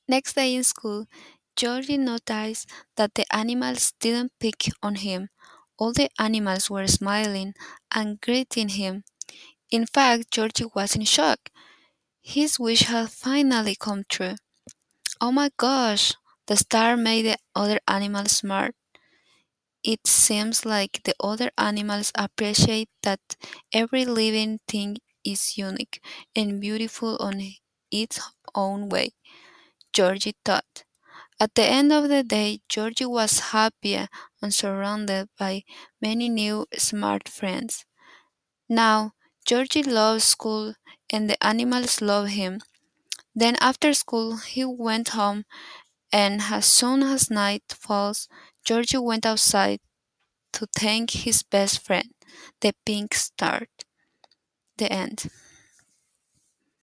Next day in school, Georgie noticed that the animals didn't pick on him. All the animals were smiling and greeting him. In fact, Georgie was in shock. His wish had finally come true. Oh my gosh! The star made the other animals smart. It seems like the other animals appreciate that every living thing is unique and beautiful on its own way, Georgie thought. At the end of the day, Georgie was happy and surrounded by many new smart friends. Now, Georgie loves school and the animals love him. Then, after school, he went home, and as soon as night falls, Georgie went outside to thank his best friend, the pink star. The end.